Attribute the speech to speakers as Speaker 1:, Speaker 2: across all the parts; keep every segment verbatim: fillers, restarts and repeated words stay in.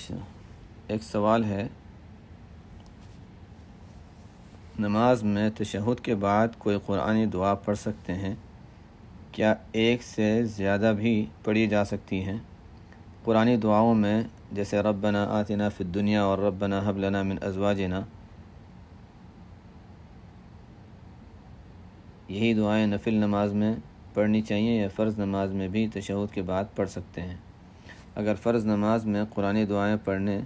Speaker 1: اچھا، ایک سوال ہے، نماز میں تشہد کے بعد کوئی قرآنی دعا پڑھ سکتے ہیں؟ کیا ایک سے زیادہ بھی پڑھی جا سکتی ہیں؟ قرآنی دعاؤں میں جیسے ربنا آتنا فی الدنیا اور ربنا ہب لنا من ازواجنا، یہی دعائیں نفل نماز میں پڑھنی چاہیے یا فرض نماز میں بھی تشہد کے بعد پڑھ سکتے ہیں؟ اگر فرض نماز میں قرآنی دعائیں پڑھنے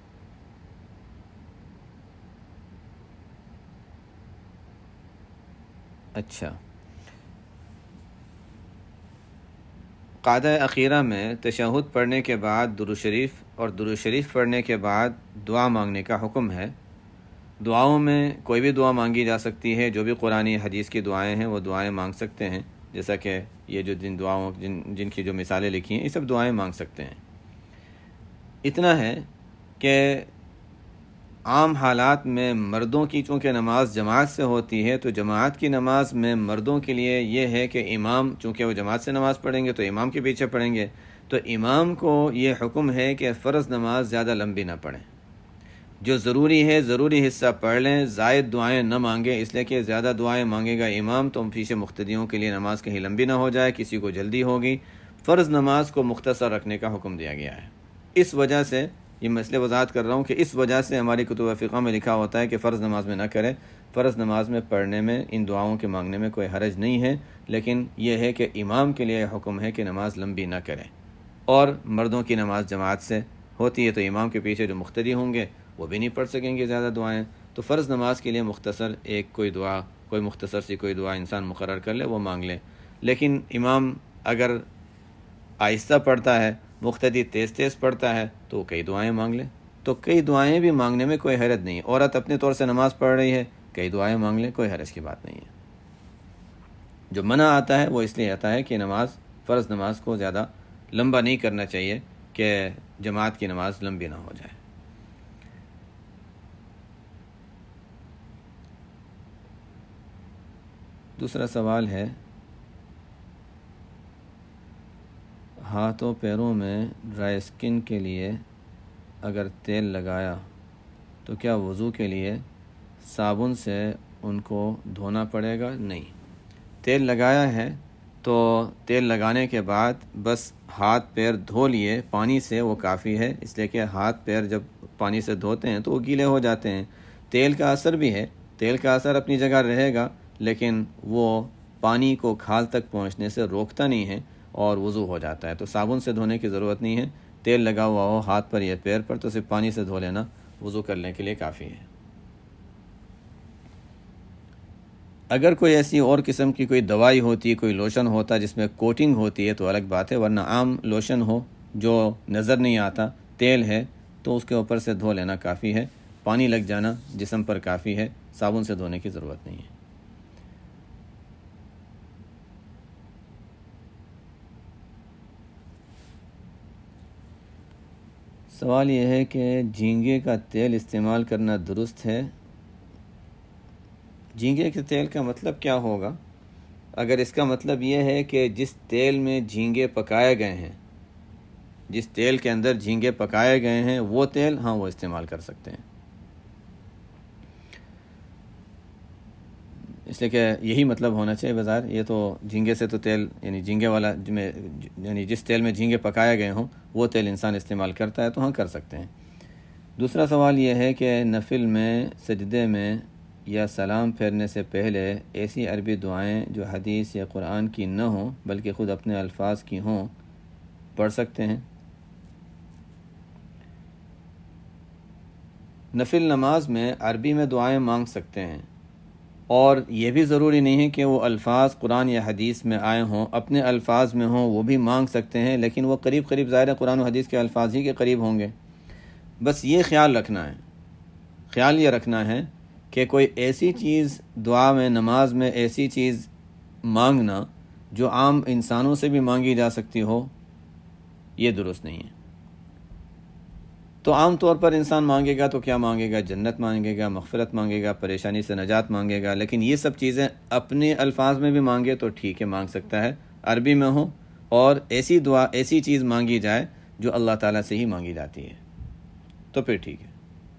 Speaker 1: اچھا قاعدہ اخیرہ میں تشہد پڑھنے کے بعد درود شریف اور درود شریف پڑھنے کے بعد دعا مانگنے کا حکم ہے۔ دعاؤں میں کوئی بھی دعا مانگی جا سکتی ہے، جو بھی قرآنی حدیث کی دعائیں ہیں وہ دعائیں مانگ سکتے ہیں، جیسا کہ یہ جو جن دعاؤں جن جن کی جو مثالیں لکھی ہیں یہ سب دعائیں مانگ سکتے ہیں۔ اتنا ہے کہ عام حالات میں مردوں کی چونکہ نماز جماعت سے ہوتی ہے، تو جماعت کی نماز میں مردوں کے لیے یہ ہے کہ امام چونکہ وہ جماعت سے نماز پڑھیں گے تو امام کے پیچھے پڑھیں گے، تو امام کو یہ حکم ہے کہ فرض نماز زیادہ لمبی نہ پڑھیں، جو ضروری ہے ضروری حصہ پڑھ لیں، زائد دعائیں نہ مانگیں، اس لیے کہ زیادہ دعائیں مانگے گا امام تو پیچھے مقتدیوں کے لیے نماز کہیں لمبی نہ ہو جائے، کسی کو جلدی ہوگی۔ فرض نماز کو مختصر رکھنے کا حکم دیا گیا ہے۔ اس وجہ سے یہ مسئلے وضاحت کر رہا ہوں کہ اس وجہ سے ہماری کتب فقہ میں لکھا ہوتا ہے کہ فرض نماز میں نہ کریں۔ فرض نماز میں پڑھنے میں ان دعاؤں کے مانگنے میں کوئی حرج نہیں ہے، لیکن یہ ہے کہ امام کے لیے حکم ہے کہ نماز لمبی نہ کریں، اور مردوں کی نماز جماعت سے ہوتی ہے تو امام کے پیچھے جو مقتدی ہوں گے وہ بھی نہیں پڑھ سکیں گے زیادہ دعائیں، تو فرض نماز کے لیے مختصر ایک کوئی دعا، کوئی مختصر سی کوئی دعا انسان مقرر کر لے، وہ مانگ لے۔ لیکن امام اگر آہستہ پڑھتا ہے، مقتدی تیز تیز پڑھتا ہے تو کئی دعائیں مانگ لے، تو کئی دعائیں بھی مانگنے میں کوئی حرج نہیں ہے۔ عورت اپنے طور سے نماز پڑھ رہی ہے، کئی دعائیں مانگ لے، کوئی حرج کی بات نہیں ہے۔ جو منع آتا ہے وہ اس لیے آتا ہے کہ نماز فرض نماز کو زیادہ لمبا نہیں کرنا چاہیے کہ جماعت کی نماز لمبی نہ ہو جائے۔ دوسرا سوال ہے، ہاتھوں پیروں میں ڈرائی اسکن کے لیے اگر تیل لگایا تو کیا وضو کے لیے صابن سے ان کو دھونا پڑے گا؟ نہیں، تیل لگایا ہے تو تیل لگانے کے بعد بس ہاتھ پیر دھو لیے پانی سے، وہ کافی ہے، اس لیے کہ ہاتھ پیر جب پانی سے دھوتے ہیں تو وہ گیلے ہو جاتے ہیں۔ تیل کا اثر بھی ہے، تیل کا اثر اپنی جگہ رہے گا، لیکن وہ پانی کو کھال تک پہنچنے سے روکتا نہیں ہے اور وضو ہو جاتا ہے، تو صابن سے دھونے کی ضرورت نہیں ہے۔ تیل لگا ہوا ہو ہاتھ پر یا پیر پر تو صرف پانی سے دھو لینا وضو کرنے کے لیے کافی ہے۔ اگر کوئی ایسی اور قسم کی کوئی دوائی ہوتی ہے، کوئی لوشن ہوتا جس میں کوٹنگ ہوتی ہے تو الگ بات ہے، ورنہ عام لوشن ہو جو نظر نہیں آتا، تیل ہے تو اس کے اوپر سے دھو لینا کافی ہے، پانی لگ جانا جسم پر کافی ہے، صابن سے دھونے کی ضرورت نہیں ہے۔ سوال یہ ہے کہ جھینگے کا تیل استعمال کرنا درست ہے؟ جھینگے کے تیل کا مطلب کیا ہوگا؟ اگر اس کا مطلب یہ ہے کہ جس تیل میں جھینگے پکائے گئے ہیں، جس تیل کے اندر جھینگے پکائے گئے ہیں وہ تیل، ہاں وہ استعمال کر سکتے ہیں، اس لیے کہ یہی مطلب ہونا چاہیے بظاہر، یہ تو جھینگے سے تو تیل یعنی جھینگے والا یعنی جس تیل میں جھینگے پکائے گئے ہوں وہ تیل انسان استعمال کرتا ہے تو ہاں کر سکتے ہیں۔ دوسرا سوال یہ ہے کہ نفل میں سجدے میں یا سلام پھیرنے سے پہلے ایسی عربی دعائیں جو حدیث یا قرآن کی نہ ہوں بلکہ خود اپنے الفاظ کی ہوں پڑھ سکتے ہیں؟ نفل نماز میں عربی میں دعائیں مانگ سکتے ہیں، اور یہ بھی ضروری نہیں ہے کہ وہ الفاظ قرآن یا حدیث میں آئے ہوں، اپنے الفاظ میں ہوں وہ بھی مانگ سکتے ہیں، لیکن وہ قریب قریب ظاہر قرآن و حدیث کے الفاظ ہی کے قریب ہوں گے۔ بس یہ خیال رکھنا ہے، خیال یہ رکھنا ہے کہ کوئی ایسی چیز دعا میں نماز میں ایسی چیز مانگنا جو عام انسانوں سے بھی مانگی جا سکتی ہو، یہ درست نہیں ہے۔ تو عام طور پر انسان مانگے گا تو کیا مانگے گا؟ جنت مانگے گا، مغفرت مانگے گا، پریشانی سے نجات مانگے گا، لیکن یہ سب چیزیں اپنے الفاظ میں بھی مانگے تو ٹھیک ہے، مانگ سکتا ہے، عربی میں ہو، اور ایسی دعا ایسی چیز مانگی جائے جو اللہ تعالیٰ سے ہی مانگی جاتی ہے۔ تو پھر ٹھیک ہے۔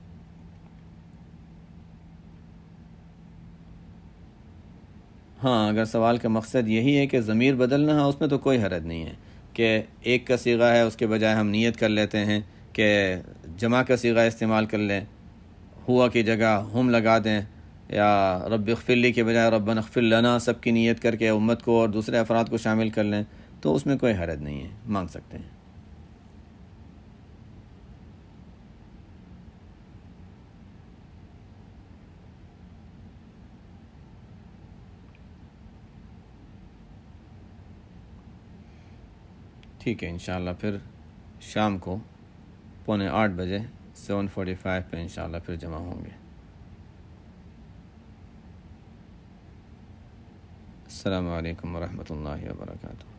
Speaker 1: ہاں، اگر سوال کا مقصد یہی ہے کہ ضمیر بدلنا ہے، اس میں تو کوئی حرج نہیں ہے کہ ایک کا صیغہ ہے اس کے بجائے ہم نیت کر لیتے ہیں کہ جمع کا صیغہ استعمال کر لیں، ہوا کی جگہ ہم لگا دیں، یا رب اغفر لی کے بجائے ربنا اغفر لنا سب کی نیت کر کے امت کو اور دوسرے افراد کو شامل کر لیں، تو اس میں کوئی حرج نہیں ہے، مانگ سکتے ہیں۔ ٹھیک ہے، انشاءاللہ پھر شام کو پونے آٹھ بجے سیون فورٹی فائیو پہ انشاءاللہ پھر جمع ہوں گے۔ السلام علیکم ورحمۃ اللہ وبرکاتہ۔